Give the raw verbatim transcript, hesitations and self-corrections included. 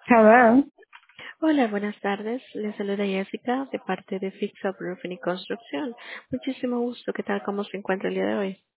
Hello. Hola, buenas tardes. Les saluda Jessica de parte de Fix Up Roofing y Construcción. Muchísimo gusto. ¿Qué tal? ¿Cómo se encuentra el día de hoy?